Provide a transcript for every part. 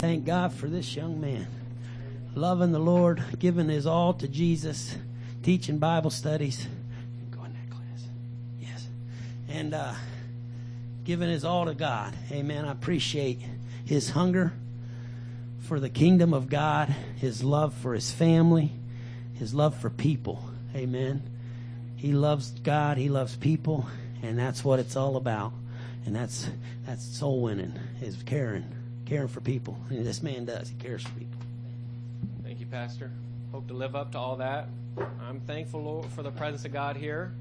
Thank God for this young man. Loving the Lord, giving his all to Jesus, teaching Bible studies. Go in that class. Yes. And giving his all to God. Amen. I appreciate his hunger for the kingdom of God, his love for his family, his love for people. Amen. He loves God, he loves people, and that's what it's all about. And that's soul winning, is caring for people. And this man does. He cares for people. Thank you, Pastor. Hope to live up to all that. I'm thankful, Lord, for the presence of God here.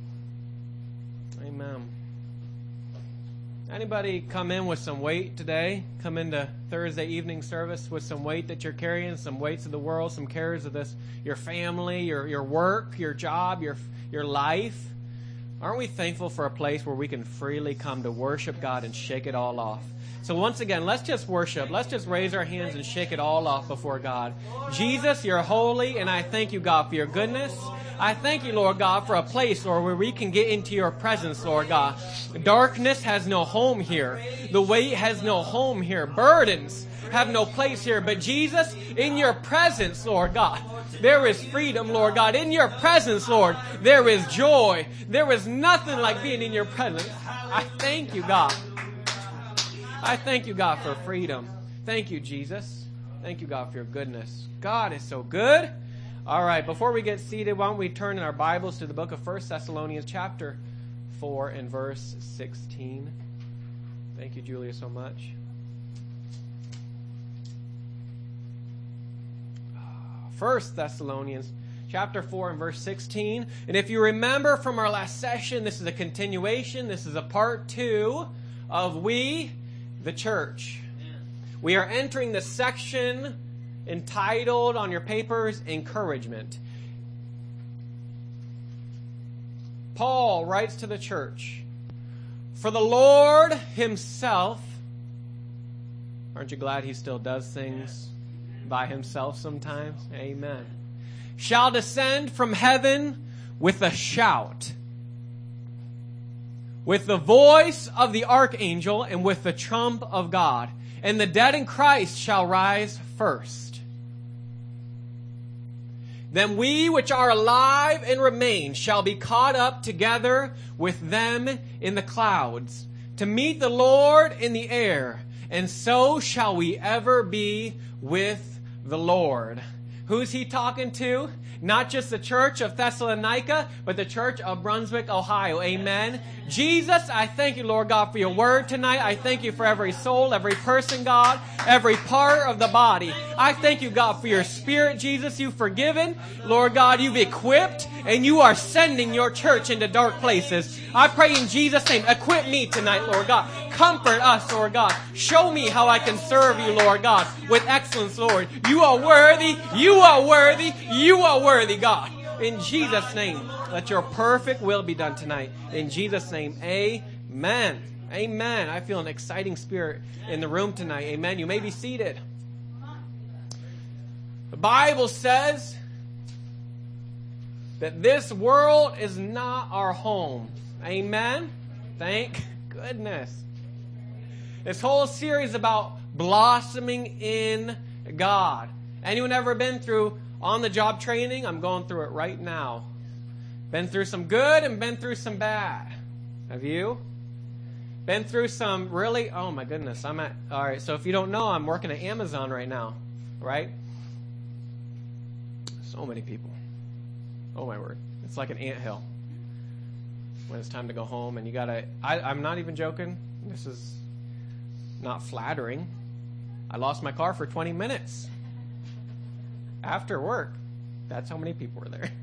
Amen. Anybody come in with some weight today? Come into Thursday evening service with some weight that you're carrying, some weights of the world, some cares of this, your family, your work, your job, your life. Aren't we thankful for a place where we can freely come to worship God and shake it all off? So once again, let's just worship. Let's just raise our hands and shake it all off before God. Jesus, you're holy, and I thank you, God, for your goodness. I thank you, Lord God, for a place, Lord, where we can get into your presence, Lord God. Darkness has no home here. The weight has no home here. Burdens have no place here. But Jesus, in your presence, Lord God, there is freedom, Lord God. In your presence, Lord, there is joy. There is nothing like being in your presence. I thank you, God. I thank you, God, for freedom. Thank you, Jesus. Thank you, God, for your goodness. God is so good. All right, before we get seated, why don't we turn in our Bibles to the book of 1 Thessalonians chapter 4 and verse 16. Thank you, Julia, so much. 1 Thessalonians chapter 4 and verse 16. And if you remember from our last session, this is a continuation. This is a part 2 of We, the Church. We are entering the section entitled on your papers, Encouragement. Paul writes to the church, for the Lord himself, aren't you glad he still does things by himself sometimes? Amen. Shall descend from heaven with a shout, with the voice of the archangel, and with the trump of God. And the dead in Christ shall rise first. Then we which are alive and remain shall be caught up together with them in the clouds, to meet the Lord in the air. And so shall we ever be with the Lord. Who's he talking to? Not just the church of Thessalonica, but the church of Brunswick, Ohio. Amen. Jesus, I thank you, Lord God, for your word tonight. I thank you for every soul, every person, God, every part of the body. I thank you, God, for your spirit, Jesus. You've forgiven. Lord God, you've equipped, and you are sending your church into dark places. I pray in Jesus' name, equip me tonight, Lord God. Comfort us, Lord God. Show me how I can serve you, Lord God, with excellence, Lord. You are worthy. You are worthy. You are worthy, God. In Jesus' name, let your perfect will be done tonight. In Jesus' name, amen. Amen. I feel an exciting spirit in the room tonight. Amen. You may be seated. The Bible says that this world is not our home. Amen. Thank goodness. This whole series about blossoming in God. Anyone ever been through on-the-job training? I'm going through it right now. Been through some good and been through some bad. Have you? Been through some really, oh my goodness. All right, so if you don't know, I'm working at Amazon right now, right? So many people. Oh my word. It's like an anthill. When it's time to go home and you gotta, I'm not even joking. This is not flattering. I lost my car for 20 minutes. After work. That's how many people were there.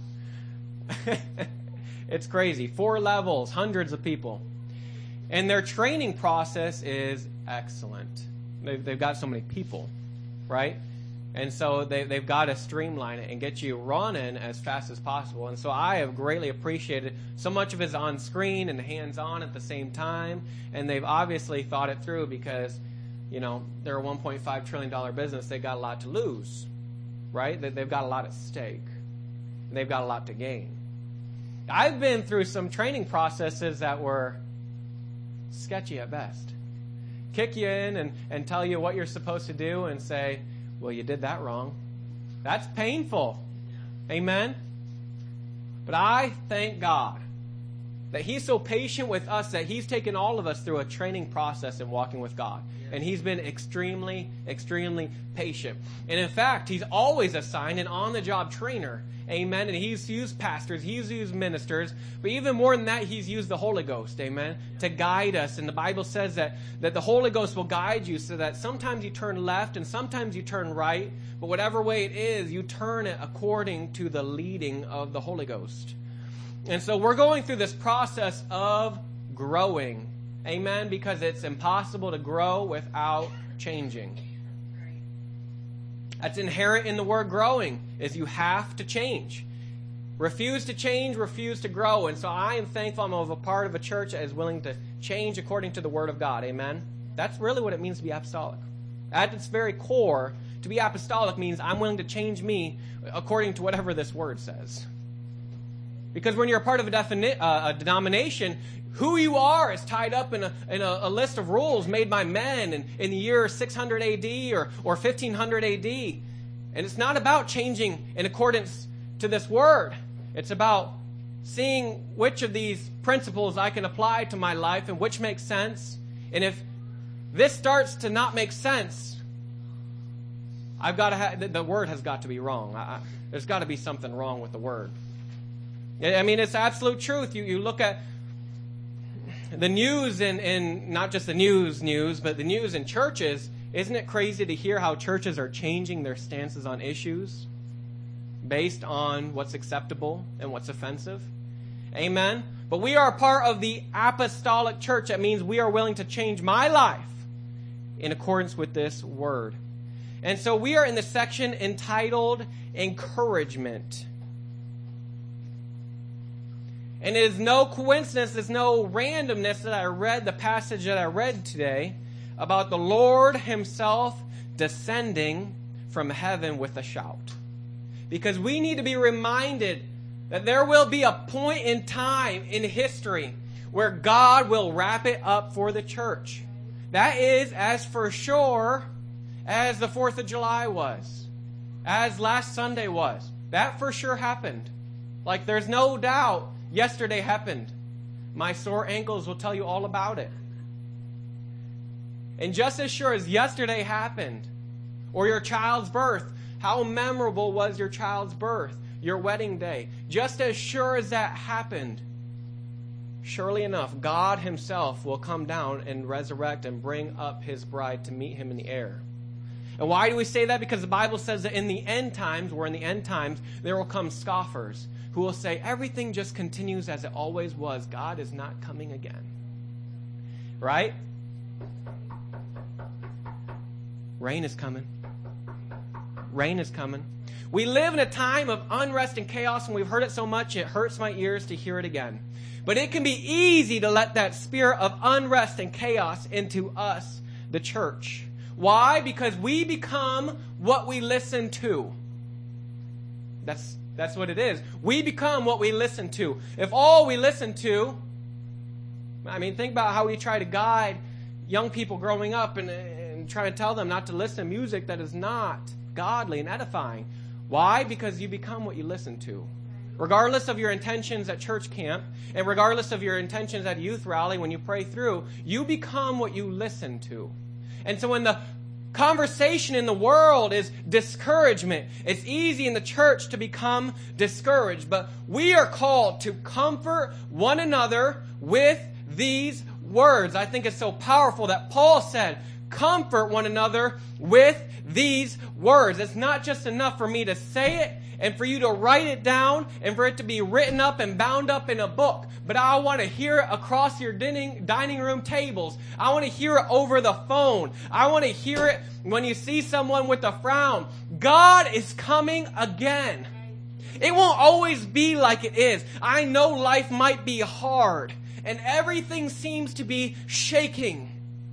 It's crazy. 4 levels, hundreds of people. And their training process is excellent. They've got so many people, right? And so they've got to streamline it and get you running as fast as possible. And so I have greatly appreciated so much of it is on screen and hands-on at the same time. And they've obviously thought it through because, you know, they're a $1.5 trillion business. They've got a lot to lose, right? They've got a lot at stake. And they've got a lot to gain. I've been through some training processes that were sketchy at best. kick you in and tell you what you're supposed to do and say, well, you did that wrong. That's painful. Amen? But I thank God that He's so patient with us that He's taken all of us through a training process in walking with God. And He's been extremely, extremely patient. And in fact, He's always assigned an on-the-job trainer. Amen. And He's used pastors. He's used ministers. But even more than that, He's used the Holy Ghost. Amen. To guide us. And the Bible says that the Holy Ghost will guide you so that sometimes you turn left and sometimes you turn right. But whatever way it is, you turn it according to the leading of the Holy Ghost. And so we're going through this process of growing. Amen. Because it's impossible to grow without changing. That's inherent in the word growing, is you have to change. Refuse to change, refuse to grow. And so I am thankful I'm a part of a church that is willing to change according to the Word of God. Amen? That's really what it means to be apostolic. At its very core, to be apostolic means I'm willing to change me according to whatever this Word says. Because when you're a part of a denomination, who you are is tied up in a list of rules made by men in the year 600 AD or 1500 AD. And it's not about changing in accordance to this word. It's about seeing which of these principles I can apply to my life and which makes sense. And if this starts to not make sense, I've got to the word has got to be wrong. There's got to be something wrong with the word. I mean, it's absolute truth. You look at the news and not just the news, but the news in churches. Isn't it crazy to hear how churches are changing their stances on issues based on what's acceptable and what's offensive? Amen? But we are a part of the apostolic church. That means we are willing to change my life in accordance with this word. And so we are in the section entitled Encouragement. And it is no coincidence, there's no randomness that I read the passage that I read today about the Lord Himself descending from heaven with a shout. Because we need to be reminded that there will be a point in time in history where God will wrap it up for the church. That is as for sure as the 4th of July was, as last Sunday was. That for sure happened. Like there's no doubt. Yesterday happened. My sore ankles will tell you all about it. And just as sure as yesterday happened, or your child's birth, how memorable was your child's birth, your wedding day? Just as sure as that happened, surely enough, God Himself will come down and resurrect and bring up His bride to meet Him in the air. And why do we say that? Because the Bible says that in the end times, there will come scoffers who will say, everything just continues as it always was. God is not coming again. Right? Rain is coming. Rain is coming. We live in a time of unrest and chaos, and we've heard it so much, it hurts my ears to hear it again. But it can be easy to let that spirit of unrest and chaos into us, the church. Why? Because we become what we listen to. That's what it is. We become what we listen to. If all we listen to, think about how we try to guide young people growing up and try to tell them not to listen to music that is not godly and edifying. Why? Because you become what you listen to. Regardless of your intentions at church camp, and regardless of your intentions at youth rally when you pray through, you become what you listen to. And so when the conversation in the world is discouragement, it's easy in the church to become discouraged. But we are called to comfort one another with these words. I think it's so powerful that Paul said, comfort one another with these words. It's not just enough for me to say it and for you to write it down and for it to be written up and bound up in a book. But I want to hear it across your dining room tables. I want to hear it over the phone. I want to hear it when you see someone with a frown. God is coming again. It won't always be like it is. I know life might be hard and everything seems to be shaking.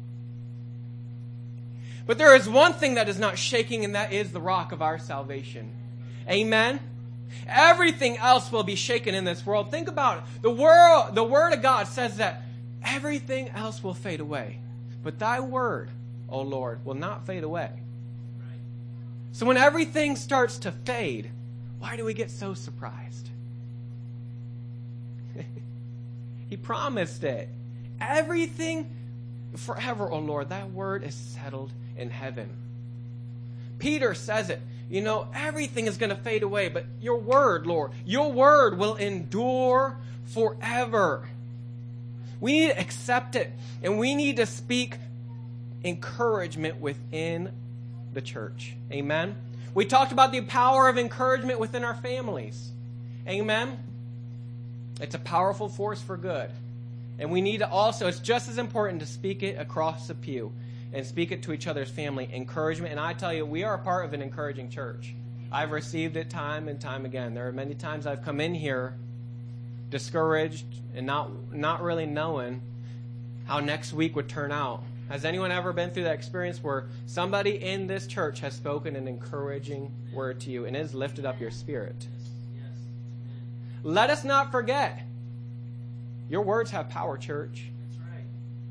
But there is one thing that is not shaking, and that is the rock of our salvation. Amen? Everything else will be shaken in this world. Think about it. The Word of God says that everything else will fade away. But thy word, O Lord, will not fade away. So when everything starts to fade, why do we get so surprised? He promised it. Everything forever, O Lord, thy word is settled in heaven. Peter says it. You know, everything is going to fade away, but your word, Lord, your word will endure forever. We need to accept it, and we need to speak encouragement within the church. Amen? We talked about the power of encouragement within our families. Amen? It's a powerful force for good. And we need to also, it's just as important to speak it across the pew and speak it to each other's family. Encouragement. And I tell you, we are a part of an encouraging church. I've received it time and time again. There are many times I've come in here discouraged and not really knowing how next week would turn out. Has anyone ever been through that experience where somebody in this church has spoken an encouraging word to you and it has lifted up your spirit? Yes. Let us not forget, your words have power, church. That's right.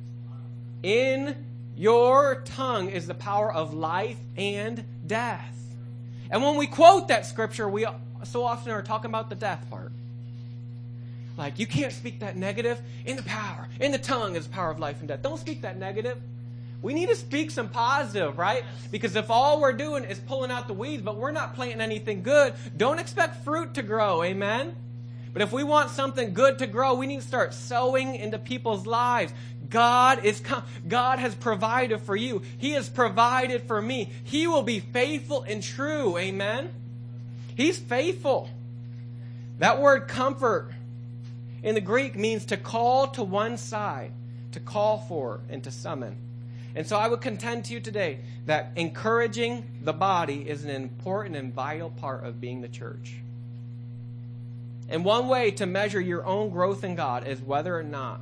In your tongue is the power of life and death. And when we quote that scripture, we so often are talking about the death part. Like, you can't speak that negative. In the tongue is the power of life and death. Don't speak that negative. We need to speak some positive, right? Because if all we're doing is pulling out the weeds, but we're not planting anything good, don't expect fruit to grow, amen? But if we want something good to grow, we need to start sowing into people's lives. God has provided for you. He has provided for me. He will be faithful and true, amen? He's faithful. That word comfort in the Greek means to call to one side, to call for, and to summon. And so I would contend to you today that encouraging the body is an important and vital part of being the church. And one way to measure your own growth in God is whether or not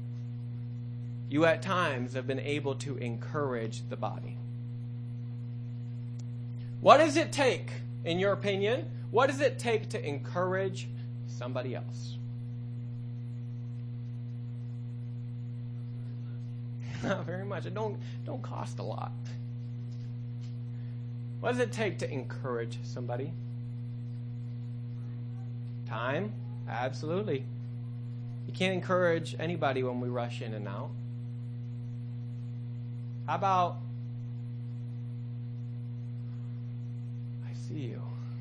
you at times have been able to encourage the body. What does it take, in your opinion? What does it take to encourage somebody else? Not very much. It don't cost a lot. What does it take to encourage somebody? Time? Absolutely. You can't encourage anybody when we rush in and out. How about, I see you.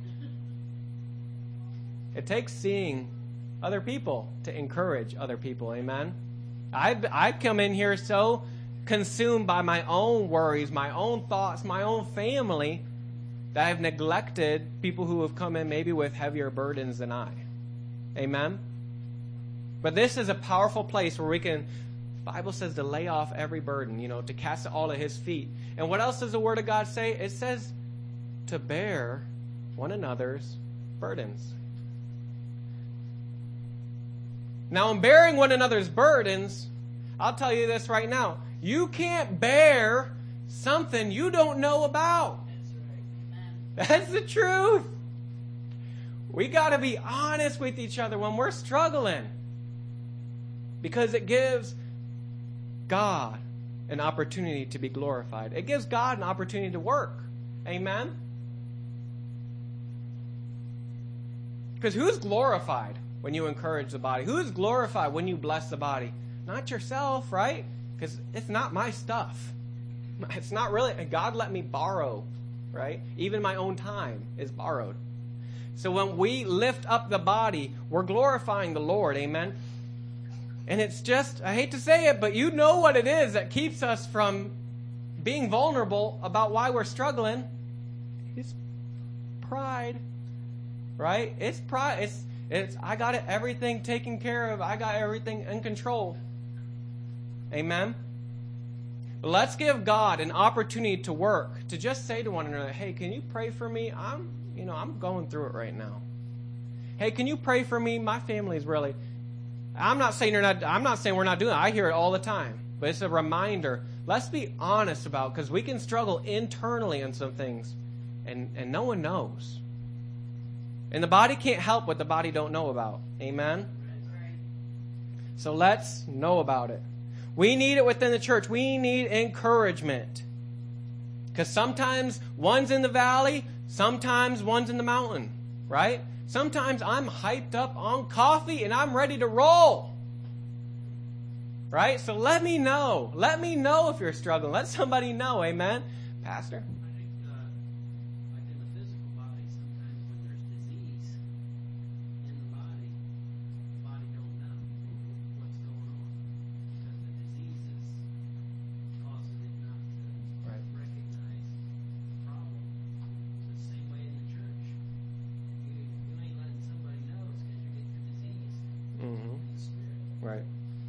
It takes seeing other people to encourage other people. Amen? I've come in here so consumed by my own worries, my own thoughts, my own family, that I've neglected people who have come in maybe with heavier burdens than I. Amen? But this is a powerful place where we can, the Bible says to lay off every burden, to cast it all at His feet. And what else does the Word of God say? It says to bear one another's burdens. Now, in bearing one another's burdens, I'll tell you this right now. You can't bear something you don't know about. That's the truth. We got to be honest with each other when we're struggling. Because it gives God an opportunity to be glorified. It gives God an opportunity to work. Amen? Because who's glorified when you encourage the body? Who is glorified when you bless the body? Not yourself, right? Because it's not my stuff. It's not really. God let me borrow, right? Even my own time is borrowed. So when we lift up the body, we're glorifying the Lord. Amen? And it's just, I hate to say it, but you know what it is that keeps us from being vulnerable about why we're struggling. It's pride, right? It's pride. It's I got everything taken care of. I got everything in control. Amen? But let's give God an opportunity to work, to just say to one another, hey, can you pray for me? I'm going through it right now. Hey, can you pray for me? My family's really... I'm not saying we're not doing it. I hear it all the time. But it's a reminder. Let's be honest about it, because we can struggle internally in some things, and no one knows. And the body can't help what the body don't know about. Amen? So let's know about it. We need it within the church. We need encouragement. Because sometimes one's in the valley, sometimes one's in the mountain, right? Sometimes I'm hyped up on coffee and I'm ready to roll. Right? So let me know. Let me know if you're struggling. Let somebody know. Amen? Pastor? I think, like in the physical body, sometimes when there's disease in the body don't know what's going on because the disease is causing it not to recognize the problem. It's the same way in the church. If you ain't letting somebody know, it's because you're getting the disease in the spirit. Right.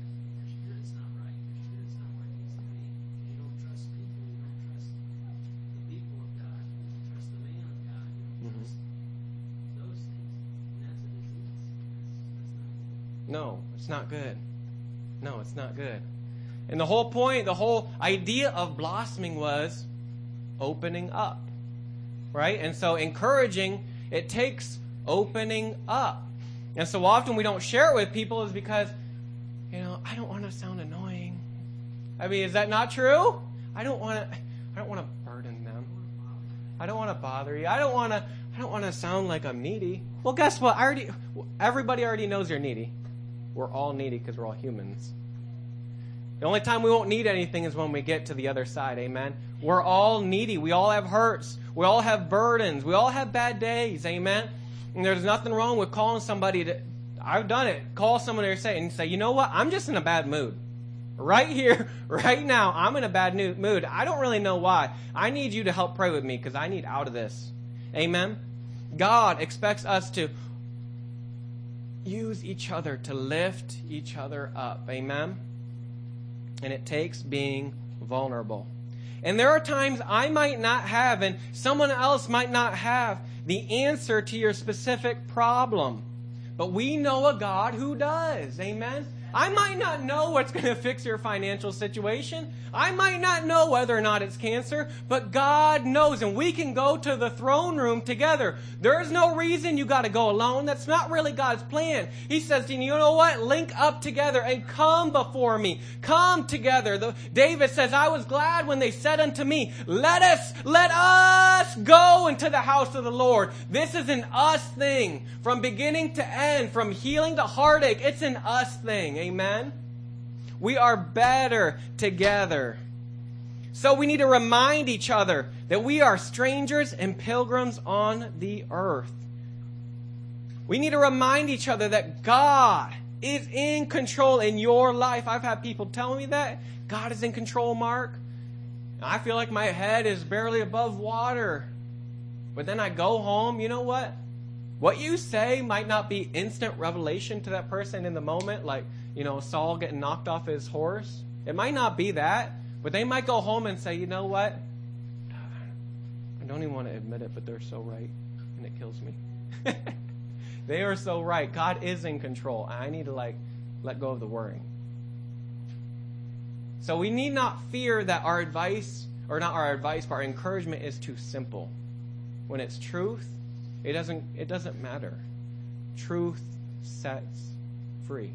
No, it's not good. No, it's not good. And the whole point, the whole idea of blossoming was opening up. Right? And so encouraging, it takes opening up. And so often we don't share it with people is because, I don't want to sound annoying. I mean, is that not true? I don't want to burden them. I don't want to bother you. I don't want to sound like I'm needy. Well, guess what? Everybody already knows you're needy. We're all needy because we're all humans. The only time we won't need anything is when we get to the other side. Amen? We're all needy. We all have hurts. We all have burdens. We all have bad days. Amen? And there's nothing wrong with calling somebody to... I've done it. Call someone and say, you know what? I'm just in a bad mood. Right here, right now, I'm in a bad mood. I don't really know why. I need you to help pray with me because I need out of this. Amen? God expects us to use each other to lift each other up. Amen? And it takes being vulnerable. And there are times I might not have, and someone else might not have, the answer to your specific problem. But we know a God who does. Amen? I might not know what's going to fix your financial situation. I might not know whether or not it's cancer, but God knows, and we can go to the throne room together. There's no reason you got to go alone. That's not really God's plan. He says, you know what? Link up together and come before me. Come together. David says, I was glad when they said unto me, let us go into the house of the Lord. This is an us thing. From beginning to end, from healing to heartache, it's an us thing. Amen? We are better together. So we need to remind each other that we are strangers and pilgrims on the earth. We need to remind each other that God is in control in your life. I've had people tell me that. God is in control, Mark. I feel like my head is barely above water. But then I go home, you know what? What you say might not be instant revelation to that person in the moment, like, Saul getting knocked off his horse. It might not be that, but they might go home and say, you know what? I don't even want to admit it, but they're so right, and it kills me. They are so right. God is in control. I need to let go of the worrying. So we need not fear that our advice, or not our advice, but our encouragement is too simple. When it's truth, it doesn't matter. Truth sets free.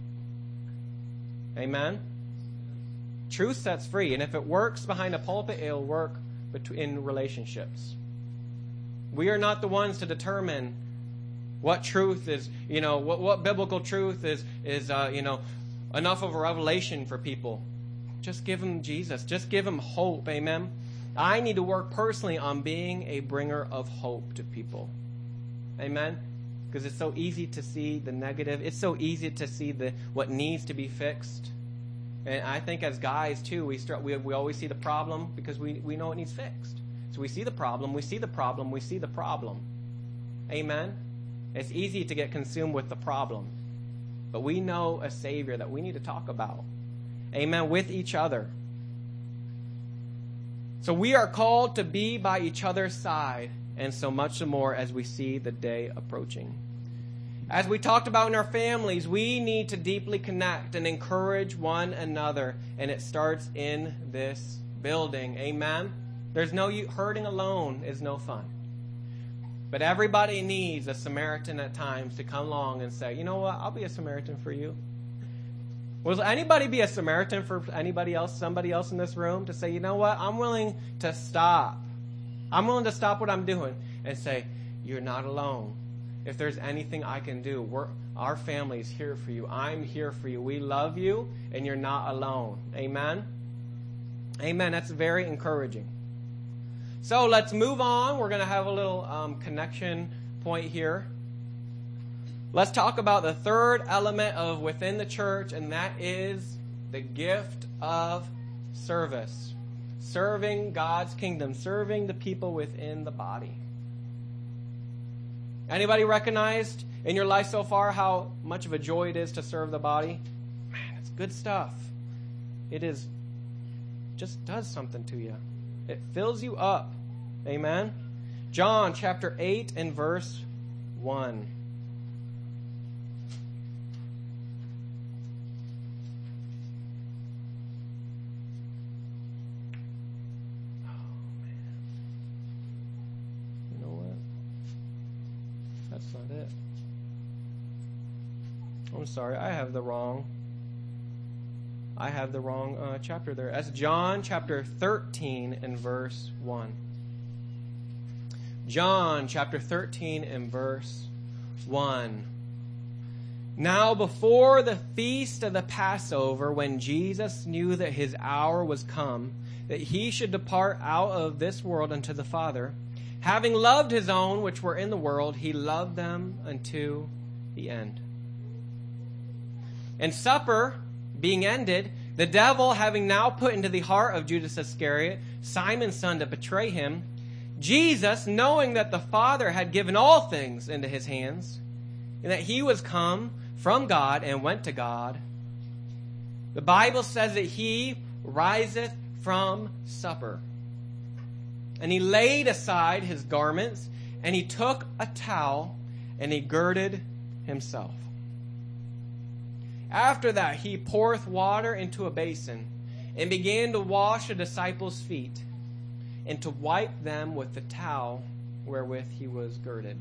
Amen? Truth sets free. And if it works behind a pulpit, it'll work in relationships. We are not the ones to determine what truth is, what biblical truth is enough of a revelation for people. Just give them Jesus. Just give them hope. Amen? I need to work personally on being a bringer of hope to people. Amen? Because it's so easy to see the negative. It's so easy to see what needs to be fixed. And I think as guys, too, we always see the problem because we know it needs fixed. So we see the problem, we see the problem, we see the problem. Amen? It's easy to get consumed with the problem. But we know a Savior that we need to talk about. Amen? With each other. So we are called to be by each other's side, and so much more as we see the day approaching. As we talked about in our families, we need to deeply connect and encourage one another, and it starts in this building. Amen? There's no hurting alone is no fun. But everybody needs a Samaritan at times to come along and say, you know what, I'll be a Samaritan for you. Will anybody be a Samaritan for anybody else, somebody else in this room, to say, you know what, I'm willing to stop. I'm willing to stop what I'm doing and say, you're not alone. If there's anything I can do, our family's here for you. I'm here for you. We love you, and you're not alone. Amen? Amen. That's very encouraging. So let's move on. We're going to have a little connection point here. Let's talk about the third element of within the church, and that is the gift of service. Serving God's kingdom, serving the people within the body. Anybody recognized in your life so far how much of a joy it is to serve the body? Man, it's good stuff. It is, just does something to you. It fills you up. Amen? John chapter 8 and verse 1. That's not it. I'm sorry, I have the wrong chapter there. That's John chapter 13 and verse 1. John chapter 13 and verse 1. Now before the feast of the Passover, when Jesus knew that his hour was come, that he should depart out of this world unto the Father, having loved his own which were in the world, he loved them unto the end. And supper being ended, the devil having now put into the heart of Judas Iscariot, Simon's son, to betray him, Jesus, knowing that the Father had given all things into his hands, and that he was come from God and went to God, the Bible says that he riseth from supper. And he laid aside his garments, and he took a towel, and he girded himself. After that, he poureth water into a basin, and began to wash the disciples' feet, and to wipe them with the towel wherewith he was girded.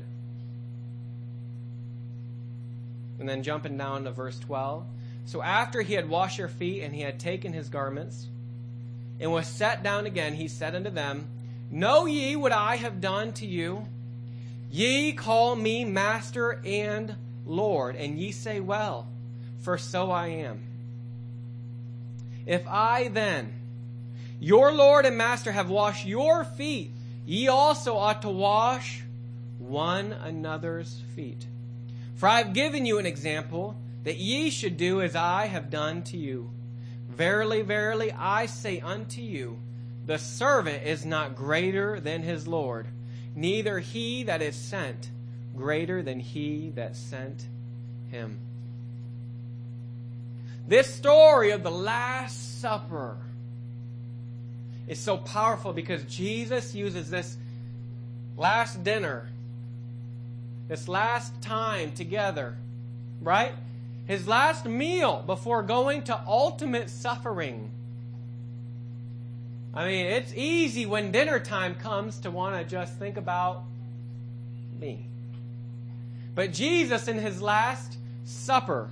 And then jumping down to verse 12. So after he had washed their feet, and he had taken his garments, and was set down again, he said unto them, Know ye what I have done to you? Ye call me Master and Lord, and ye say, Well, for so I am. If I then, your Lord and Master, have washed your feet, ye also ought to wash one another's feet. For I have given you an example, that ye should do as I have done to you. Verily, verily, I say unto you, the servant is not greater than his Lord, neither he that is sent greater than he that sent him. This story of the Last Supper is so powerful because Jesus uses this last dinner, this last time together, right? His last meal before going to ultimate suffering. I mean, it's easy when dinner time comes to want to just think about me. But Jesus, in his Last Supper,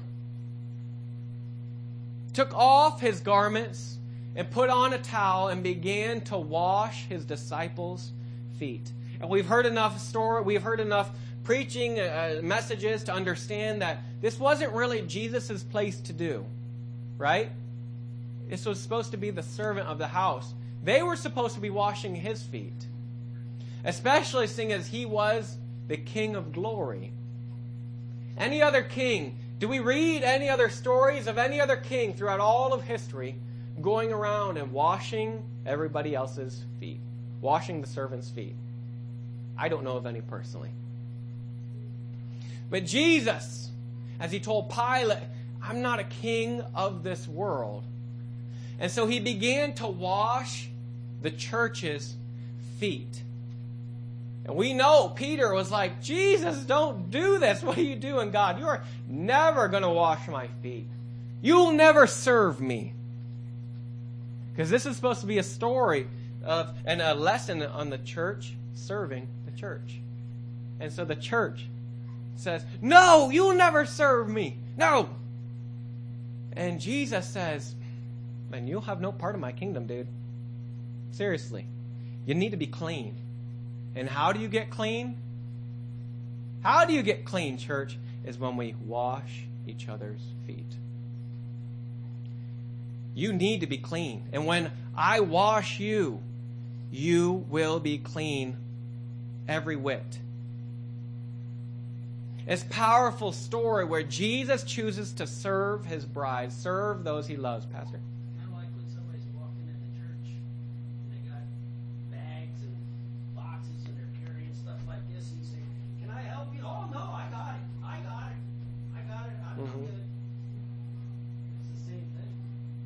took off his garments and put on a towel and began to wash his disciples' feet. And we've heard enough preaching messages to understand that this wasn't really Jesus' place to do, right? This was supposed to be the servant of the house. They were supposed to be washing his feet, especially seeing as he was the King of glory. Any other king, do we read any other stories of any other king throughout all of history going around and washing everybody else's feet, washing the servants' feet? I don't know of any personally. But Jesus, as he told Pilate, I'm not a king of this world. And so he began to wash the church's feet. And we know Peter was like, Jesus, don't do this. What are you doing, God? You are never going to wash my feet. You'll never serve me. Because this is supposed to be a story of and a lesson on the church serving the church. And so the church says, no, you'll never serve me. No. And Jesus says, man, you'll have no part of my kingdom, dude. Seriously. You need to be clean. And how do you get clean? How do you get clean, church? Is when we wash each other's feet. You need to be clean. And when I wash you, you will be clean every whit. It's a powerful story where Jesus chooses to serve his bride, serve those he loves, Pastor. Kind of like when somebody's walking in the church and they got bags and boxes and they're carrying stuff like this, and you say, "Can I help you?" "Oh, no, I got it. I'm good." It's the same thing.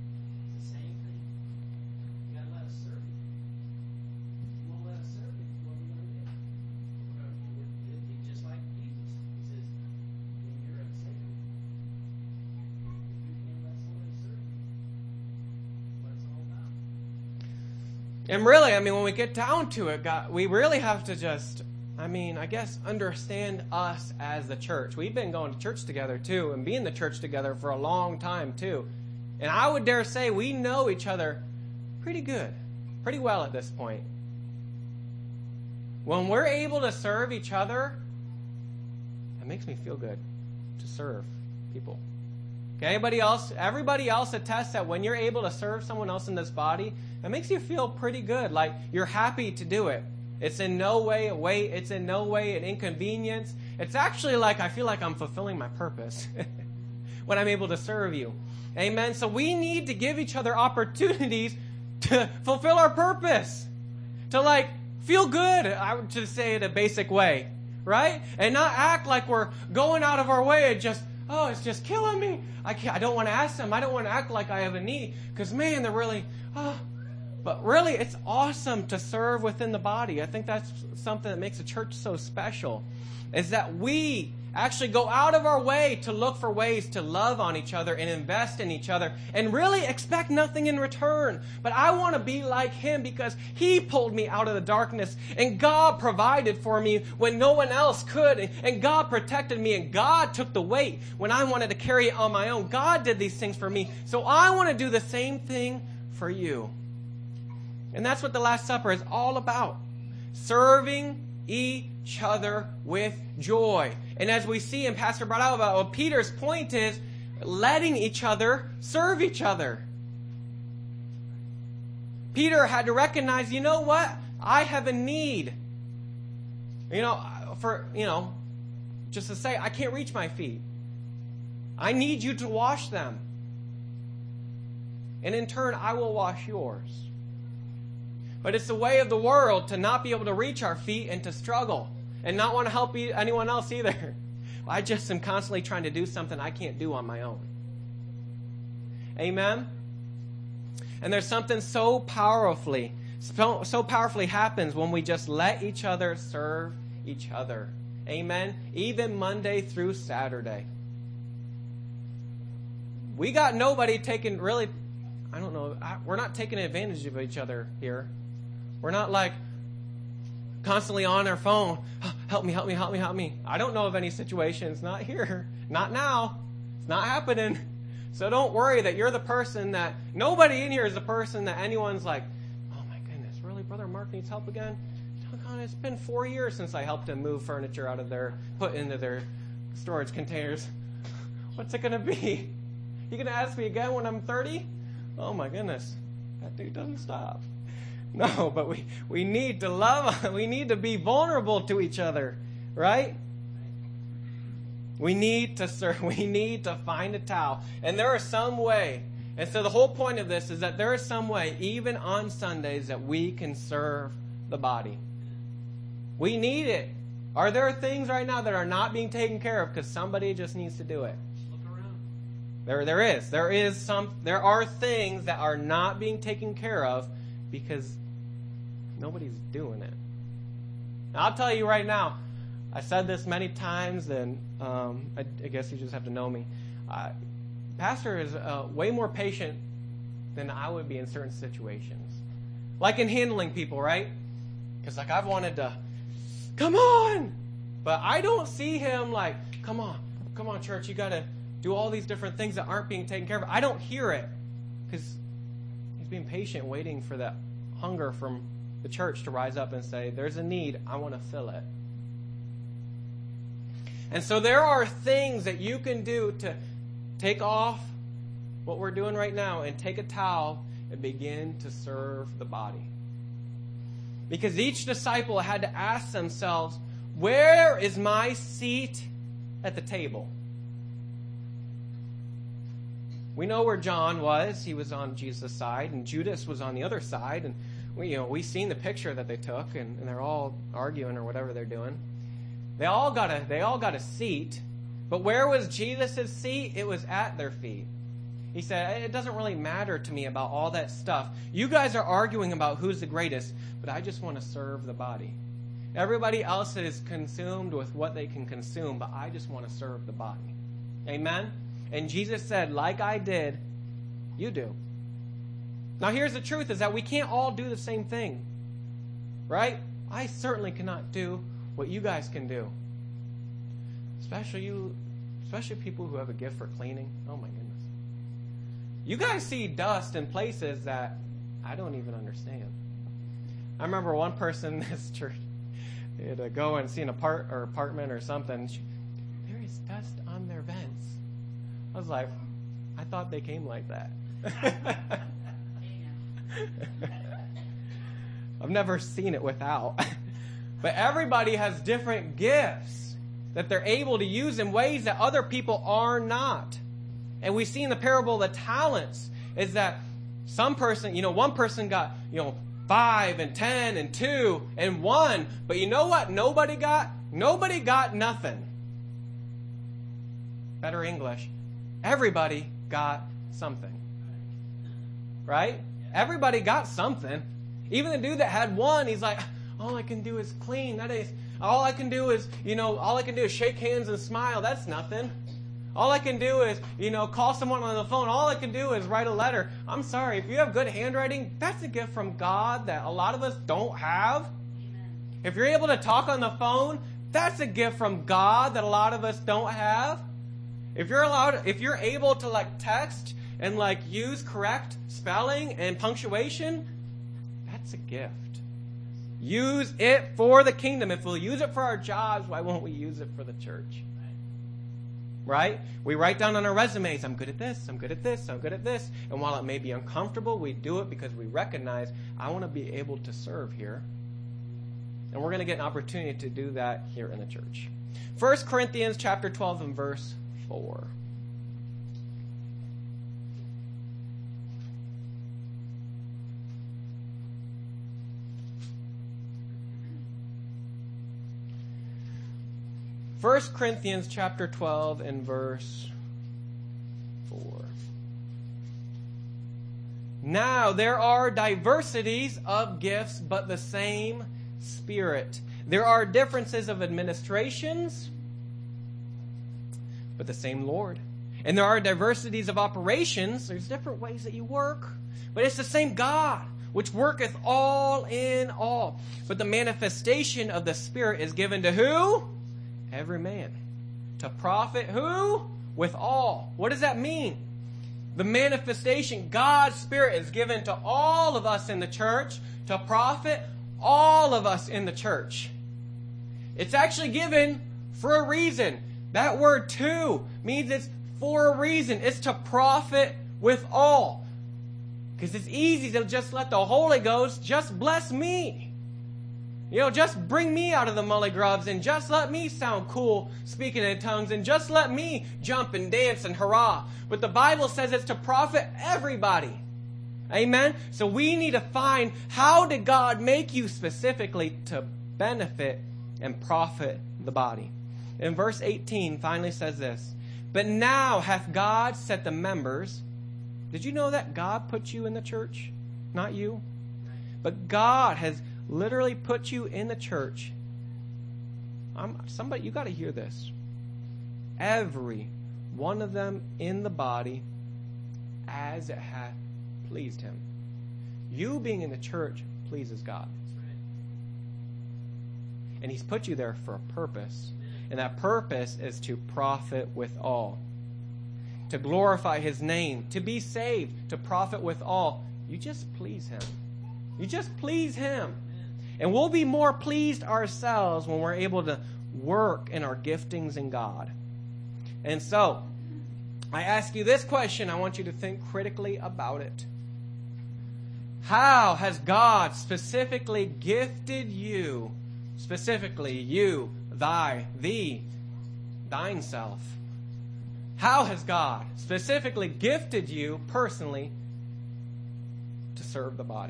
You gotta let us serve you. You won't let us serve you, what are we gonna do? It'd be just like Jesus. He says, when you're a Savior, you can't let somebody serve you. That's what it's all about. And really, when we get down to it, God, we really have to just, I guess, understand us as the church. We've been going to church together, too, and being in the church together for a long time, too. And I would dare say we know each other pretty good, pretty well at this point. When we're able to serve each other, it makes me feel good to serve people. Okay, everybody else attests that when you're able to serve someone else in this body, it makes you feel pretty good, like you're happy to do it. It's in no way a weight. It's in no way an inconvenience. It's actually like I feel like I'm fulfilling my purpose when I'm able to serve you. Amen? So we need to give each other opportunities to fulfill our purpose. To feel good, I would just say it a basic way. Right? And not act like we're going out of our way and just, oh, it's just killing me. I don't want to ask them. I don't want to act like I have a need. Because, man, they're really, But really, it's awesome to serve within the body. I think that's something that makes a church so special, is that we actually go out of our way to look for ways to love on each other and invest in each other and really expect nothing in return. But I want to be like him because he pulled me out of the darkness and God provided for me when no one else could, and God protected me, and God took the weight when I wanted to carry it on my own. God did these things for me. So I want to do the same thing for you. And that's what the Last Supper is all about. Serving each other with joy. And as we see, and Pastor brought out about what Peter's point is, letting each other serve each other. Peter had to recognize, you know what? I have a need. Just to say, I can't reach my feet. I need you to wash them. And in turn, I will wash yours. But it's the way of the world to not be able to reach our feet and to struggle and not want to help anyone else either. I just am constantly trying to do something I can't do on my own. Amen? And there's something so powerfully happens when we just let each other serve each other. Amen? Even Monday through Saturday. We got nobody taking really, we're not taking advantage of each other here. We're not constantly on our phone. Oh, help me. I don't know of any situations. Not here. Not now. It's not happening. So don't worry that you're the person that, nobody in here is the person that anyone's like, oh my goodness, really, Brother Mark needs help again? It's been 4 years since I helped him move furniture put into their storage containers. What's it going to be? You going to ask me again when I'm 30? Oh my goodness. That dude doesn't stop. No, but we need to love, we need to be vulnerable to each other, right? We need to serve, we need to find a towel. And there is some way, and so the whole point of this is that there is some way, even on Sundays, that we can serve the body. We need it. Are there things right now that are not being taken care of because somebody just needs to do it? Look around. There are things that are not being taken care of because nobody's doing it. Now, I'll tell you right now, I said this many times, and I guess you just have to know me. Pastor is way more patient than I would be in certain situations. Like in handling people, right? Because I've wanted to, come on! But I don't see him come on, church, you got to do all these different things that aren't being taken care of. I don't hear it because he's being patient, waiting for that hunger from the church to rise up and say, there's a need, I want to fill it. And so there are things that you can do to take off what we're doing right now and take a towel and begin to serve the body. Because each disciple had to ask themselves, where is my seat at the table? We know where John was. He was on Jesus' side, and Judas was on the other side. And we've seen the picture that they took, and they're all arguing or whatever they're doing. They all got a seat, but where was Jesus' seat? It was at their feet. He said, it doesn't really matter to me about all that stuff. You guys are arguing about who's the greatest, but I just want to serve the body. Everybody else is consumed with what they can consume, but I just want to serve the body. Amen? And Jesus said, like I did, you do. Now here's the truth, is that we can't all do the same thing. Right? I certainly cannot do what you guys can do. Especially people who have a gift for cleaning. Oh my goodness. You guys see dust in places that I don't even understand. I remember one person in this church, they had to go and see an apartment or something. There is dust on their vents. I was like, I thought they came like that. I've never seen it without. But everybody has different gifts that they're able to use in ways that other people are not. And we see in the parable of the talents is that one person got, 5 and 10 and 2 and 1. But you know what? Nobody got nothing. Better English. Everybody got something. Right? Everybody got something. Even the dude that had 1, he's like, all I can do is clean. All I can do is shake hands and smile. That's nothing. All I can do is, call someone on the phone. All I can do is write a letter. I'm sorry, if you have good handwriting, that's a gift from God that a lot of us don't have. Amen. If you're able to talk on the phone, that's a gift from God that a lot of us don't have. If you're able to text and use correct spelling and punctuation, that's a gift. Use it for the kingdom. If we'll use it for our jobs, why won't we use it for the church? Right? We write down on our resumes, I'm good at this, I'm good at this, I'm good at this. And while it may be uncomfortable, we do it because we recognize, I want to be able to serve here. And we're going to get an opportunity to do that here in the church. 1 Corinthians chapter 12 and verse 4. First Corinthians chapter 12 and verse 4. Now there are diversities of gifts, but the same Spirit. There are differences of administrations, but the same Lord. And there are diversities of operations. There's different ways that you work, but it's the same God, which worketh all in all. But the manifestation of the Spirit is given to who? Every man. To profit who? With all. What does that mean? The manifestation, God's Spirit is given to all of us in the church to profit all of us in the church. It's actually given for a reason. That word to means it's for a reason. It's to profit with all. Because it's easy to just let the Holy Ghost just bless me. Just bring me out of the mully grubs and just let me sound cool speaking in tongues and just let me jump and dance and hurrah. But the Bible says it's to profit everybody. Amen? So we need to find, how did God make you specifically to benefit and profit the body? In verse 18 finally says this, but now hath God set the members. Did you know that God put you in the church? Not you. But God has literally put you in the church. Somebody, you got to hear this. Every one of them in the body as it hath pleased him. You being in the church pleases God. And he's put you there for a purpose. And that purpose is to profit with all. to glorify His name, to be saved, to profit with all. You just please Him. You just please Him. And we'll be more pleased ourselves when we're able to work in our giftings in God. And so, I ask you this question. I want you to think critically about it. How has God specifically gifted you, thine self? How has God specifically gifted you personally to serve the body?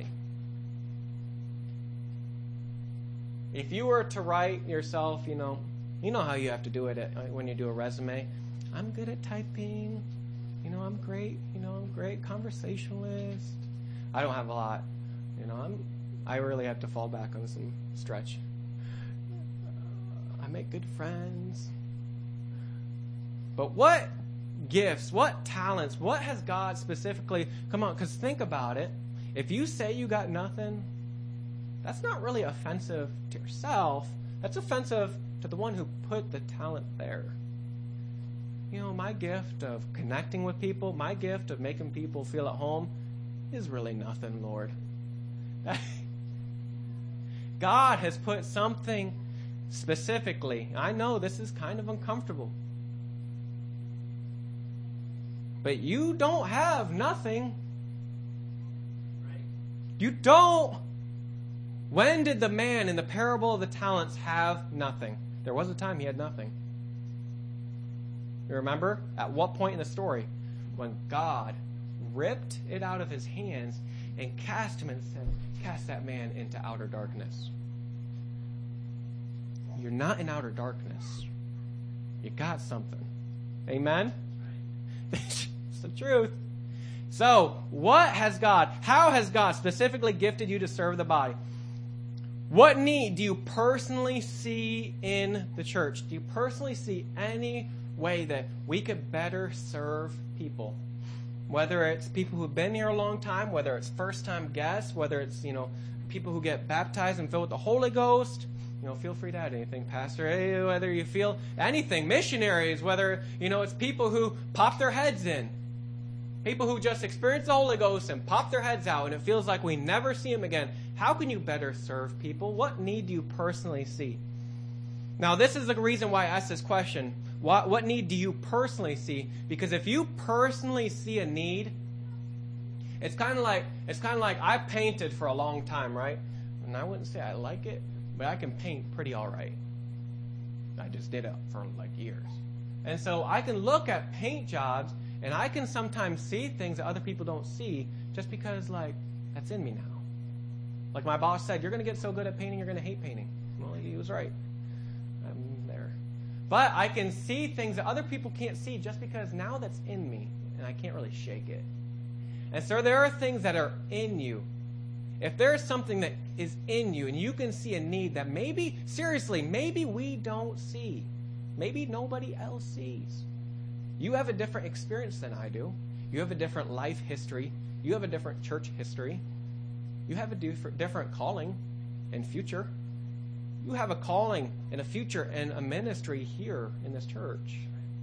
If you were to write yourself, you know how you have to do it when you do a resume. I'm good at typing. I'm great. I'm great conversationalist. I don't have a lot. I really have to fall back on some stretch. I make good friends. But what gifts, what talents, what has God specifically, come on, because think about it. If you say you got nothing, that's not really offensive to yourself. That's offensive to the one who put the talent there. My gift of connecting with people, my gift of making people feel at home is really nothing, Lord. God has put something specifically. I know this is kind of uncomfortable. But you don't have nothing. You don't. When did the man in the parable of the talents have nothing? There was a time he had nothing. You remember? At what point in the story? When God ripped it out of his hands and cast him and said, cast that man into outer darkness. You're not in outer darkness. You got something. Amen? It's the truth. So, how has God specifically gifted you to serve the body? What need do you personally see in the church? Do you personally see any way that we could better serve people? Whether it's people who've been here a long time, whether it's first-time guests, whether it's, people who get baptized and filled with the Holy Ghost. Feel free to add anything, Pastor. Hey, whether you feel anything, missionaries, whether, it's people who pop their heads in. People who just experience the Holy Ghost and pop their heads out and it feels like we never see them again. How can you better serve people? What need do you personally see? Now, this is the reason why I asked this question. What need do you personally see? Because if you personally see a need, it's kind of like I painted for a long time, right? And I wouldn't say I like it, but I can paint pretty all right. I just did it for years. And so I can look at paint jobs and I can sometimes see things that other people don't see just because that's in me now. Like my boss said, you're going to get so good at painting, you're going to hate painting. Well, he was right. I'm there. But I can see things that other people can't see just because now that's in me and I can't really shake it. And so there are things that are in you. If there is something that is in you and you can see a need that maybe we don't see, maybe nobody else sees. You have a different experience than I do. You have a different life history. You have a different church history. You have a different calling and future. You have a calling and a future and a ministry here in this church.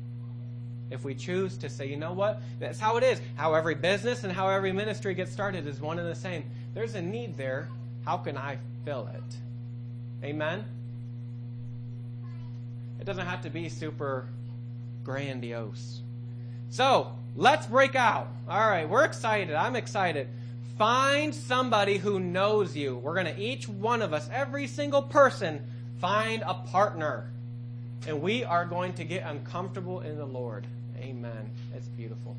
If we choose to say, you know what, that's how it is. How every business and how every ministry gets started is one and the same. There's a need there. How can I fill it? Amen? It doesn't have to be super grandiose. So, let's break out. All right, we're excited. I'm excited. Find somebody who knows you. We're going to, each one of us, every single person, find a partner. And we are going to get uncomfortable in the Lord. Amen. It's beautiful.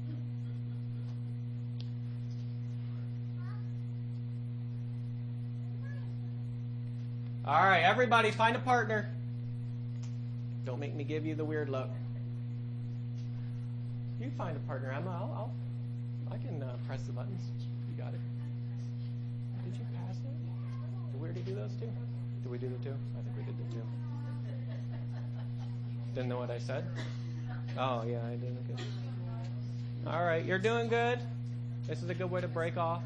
All right, everybody, find a partner. Don't make me give you the weird look. You find a partner, Emma. I can press the buttons. You got it. Did you pass it? Did we already do those two? Did we do the two? I think we did the two. Didn't know what I said? Oh, yeah, I did. Okay. All right, you're doing good. This is a good way to break off.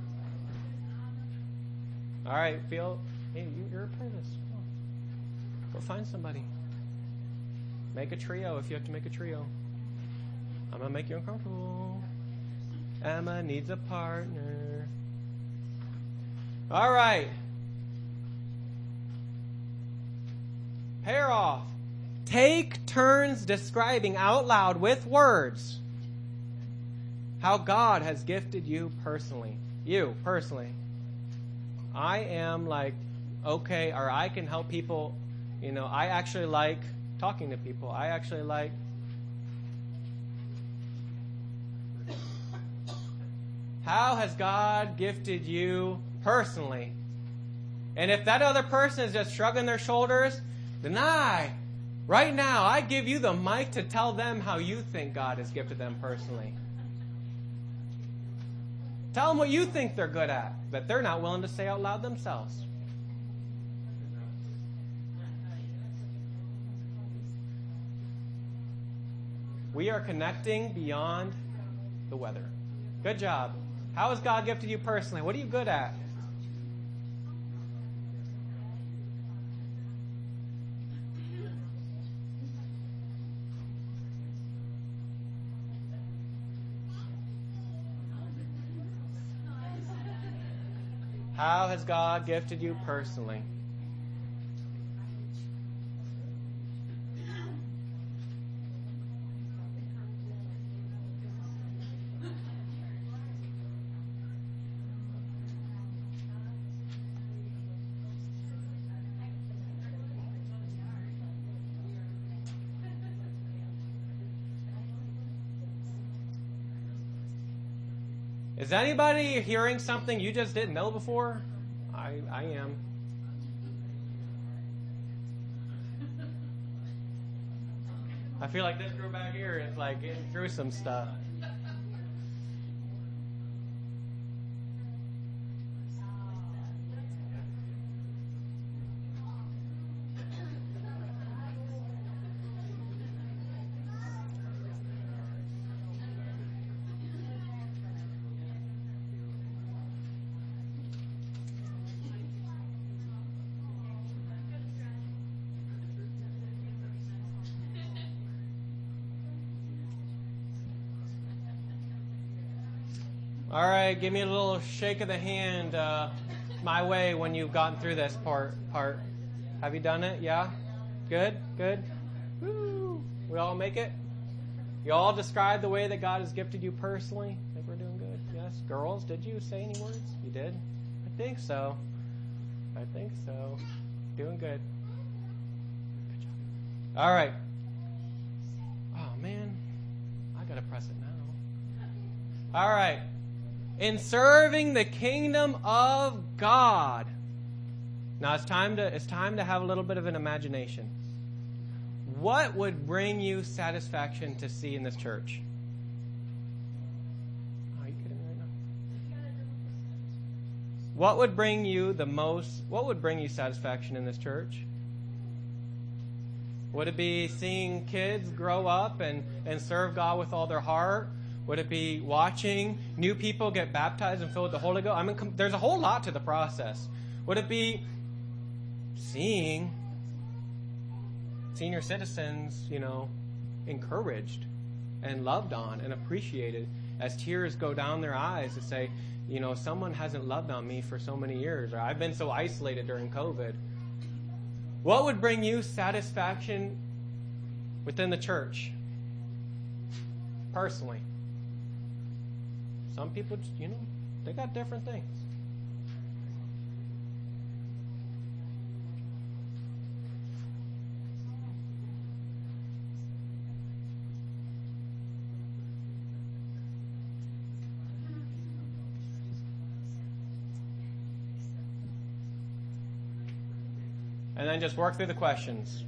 All right, hey, you're a part of this. Go find somebody. Make a trio if you have to make a trio. I'm going to make you uncomfortable. Emma needs a partner. All right. Pair off. Take turns describing out loud with words how God has gifted you personally. You, personally. I am like, okay, or I can help people. You know, I actually like talking to people. I actually like how has God gifted you personally? And if that other person is just shrugging their shoulders, then right now, I give you the mic to tell them how you think God has gifted them personally. Tell them what you think they're good at, that they're not willing to say out loud themselves. We are connecting beyond the weather. Good job. How has God gifted you personally? What are you good at? How has God gifted you personally? Is anybody hearing something you just didn't know before? I am. I feel like this group back here is like getting through some stuff. All right, give me a little shake of the hand my way when you've gotten through this part. Have you done it? Yeah? Good? Woo! We all make it? You all describe the way that God has gifted you personally? I think we're doing good. Yes? Girls, did you say any words? You did? I think so. Doing good. Good job. All right. Oh, man. I got to press it now. All right. In serving the kingdom of God. Now it's time to have a little bit of an imagination. What would bring you satisfaction to see in this church? Are you kidding me right now? What would bring you satisfaction in this church? Would it be seeing kids grow up and serve God with all their heart? Would it be watching new people get baptized and filled with the Holy Ghost? I mean, there's a whole lot to the process. Would it be seeing senior citizens, encouraged and loved on and appreciated as tears go down their eyes to say, someone hasn't loved on me for so many years, or I've been so isolated during COVID. What would bring you satisfaction within the church? Personally. Some people, they got different things. And then just work through the questions.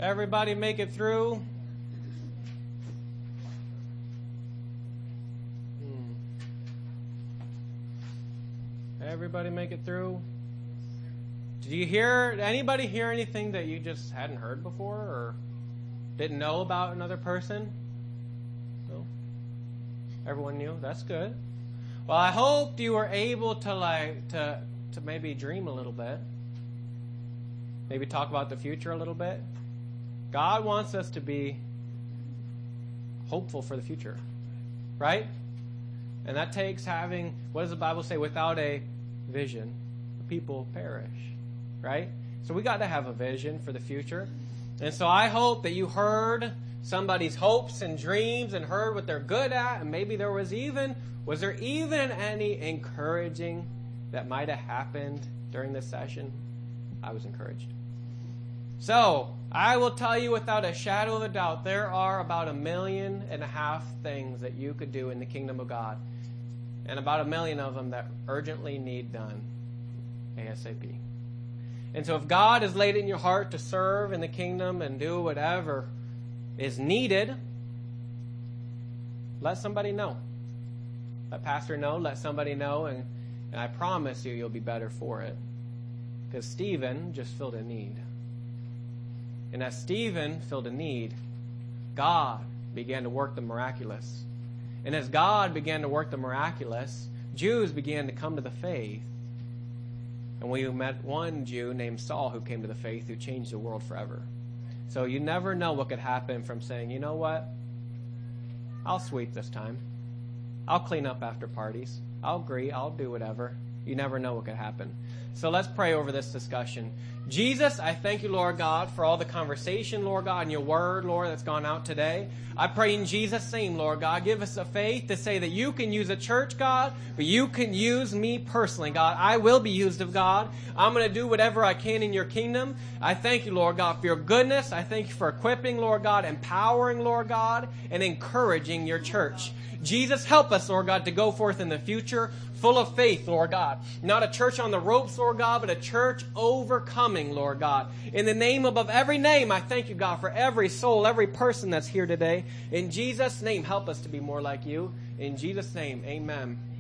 Everybody make it through? Everybody make it through? Did anybody hear anything that you just hadn't heard before or didn't know about another person? No? Everyone knew? That's good. Well, I hope you were able to maybe dream a little bit. Maybe talk about the future a little bit. God wants us to be hopeful for the future. Right? And that takes having, what does the Bible say? Without a vision, the people perish. Right? So we got to have a vision for the future. And so I hope that you heard somebody's hopes and dreams and heard what they're good at. And maybe was there even any encouraging that might have happened during this session? I was encouraged. So I will tell you without a shadow of a doubt, there are about 1.5 million things that you could do in the kingdom of God. And about 1 million of them that urgently need done ASAP. And so if God has laid it in your heart to serve in the kingdom and do whatever is needed, let somebody know. Let pastor know, let somebody know, and I promise you'll be better for it. Because Stephen just filled a need. And as Stephen filled a need, God began to work the miraculous. And as God began to work the miraculous, Jews began to come to the faith. And we met one Jew named Saul who came to the faith, who changed the world forever. So you never know what could happen from saying, you know what? I'll sweep this time. I'll clean up after parties. I'll agree. I'll do whatever. You never know what could happen. So let's pray over this discussion. Jesus, I thank you, Lord God, for all the conversation, Lord God, and your word, Lord, that's gone out today. I pray in Jesus' name, Lord God, give us a faith to say that you can use a church, God, but you can use me personally, God. I will be used of God. I'm going to do whatever I can in your kingdom. I thank you, Lord God, for your goodness. I thank you for equipping, Lord God, empowering, Lord God, and encouraging your church. Jesus, help us, Lord God, to go forth in the future full of faith, Lord God. Not a church on the ropes, Lord God, but a church overcoming, Lord God. In the name above every name, I thank you, God, for every soul, every person that's here today. In Jesus' name, help us to be more like you. In Jesus' name, amen.